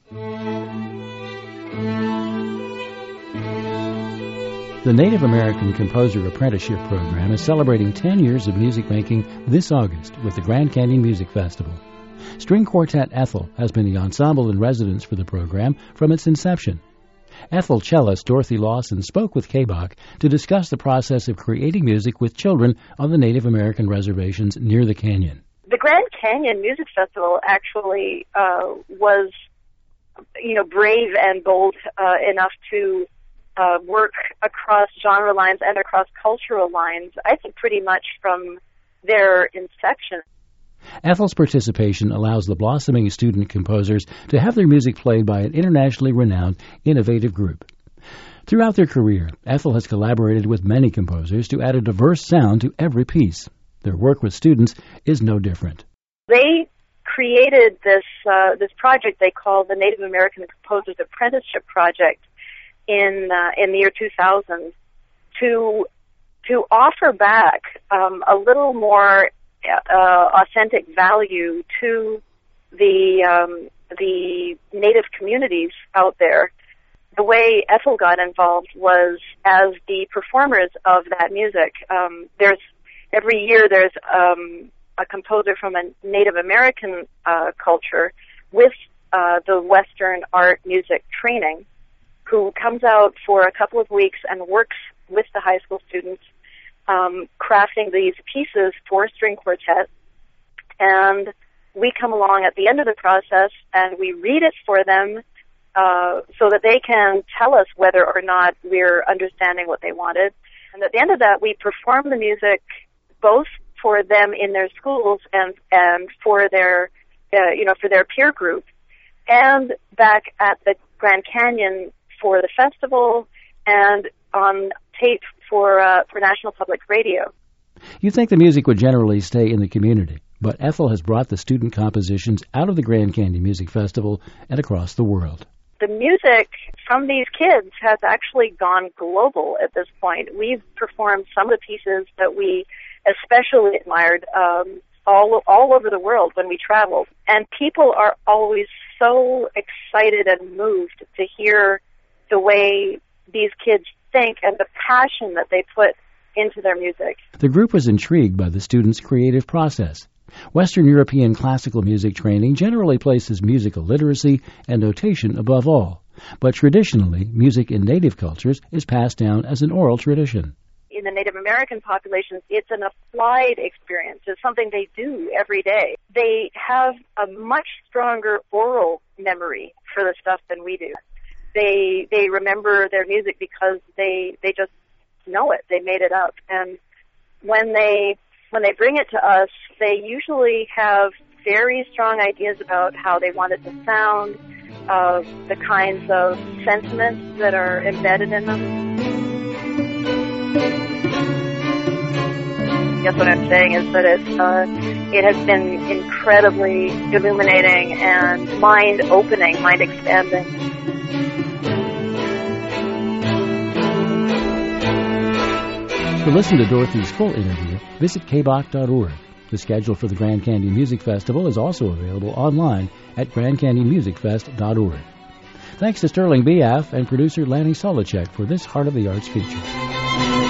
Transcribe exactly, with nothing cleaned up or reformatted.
The Native American Composer Apprenticeship Program is celebrating ten years of music making this August with the Grand Canyon Music Festival. String Quartet Ethel has been the ensemble in residence for the program from its inception. Ethel cellist Dorothy Lawson spoke with K B O C to discuss the process of creating music with children on the Native American reservations near the canyon. The Grand Canyon Music Festival actually uh, was, you know, brave and bold uh, enough to uh, work across genre lines and across cultural lines, I think pretty much from their inception. Ethel's participation allows the blossoming student composers to have their music played by an internationally renowned, innovative group. Throughout their career, Ethel has collaborated with many composers to add a diverse sound to every piece. Their work with students is no different. They created this uh, this project they call the Native American Composers Apprenticeship Project in uh, in the year two thousand to to offer back um, a little more uh, authentic value to the um, the Native communities out there. The way Ethel got involved was as the performers of that music. Um, there's every year there's um, a composer from a Native American uh, culture with uh, the Western art music training who comes out for a couple of weeks and works with the high school students um, crafting these pieces for string quartet. And we come along at the end of the process and we read it for them uh, so that they can tell us whether or not we're understanding what they wanted. And at the end of that, we perform the music both for them in their schools and and for their uh, you know for their peer group, and back at the Grand Canyon for the festival and on tape for uh, for National Public Radio. You think the music would generally stay in the community, but Ethel has brought the student compositions out of the Grand Canyon Music Festival and across the world. The music from these kids has actually gone global at this point. We've performed some of the pieces that we especially admired um, all all over the world when we traveled. And people are always so excited and moved to hear the way these kids think and the passion that they put into their music. The group was intrigued by the students' creative process. Western European classical music training generally places musical literacy and notation above all, but traditionally, music in native cultures is passed down as an oral tradition. In the Native American populations, it's an applied experience. It's something they do every day. They have a much stronger oral memory for the stuff than we do. They they remember their music because they they just know it. They made it up. And when they when they bring it to us, they usually have very strong ideas about how they want it to sound, of the kinds of sentiments that are embedded in them. I guess what I'm saying is that it, uh, it has been incredibly illuminating and mind-opening, mind-expanding. To listen to Dorothy's full interview, visit K B O C dot org. The schedule for the Grand Canyon Music Festival is also available online at grand canyon music fest dot org. Thanks to Sterling Biaf and producer Lanny Solacek for this Heart of the Arts feature.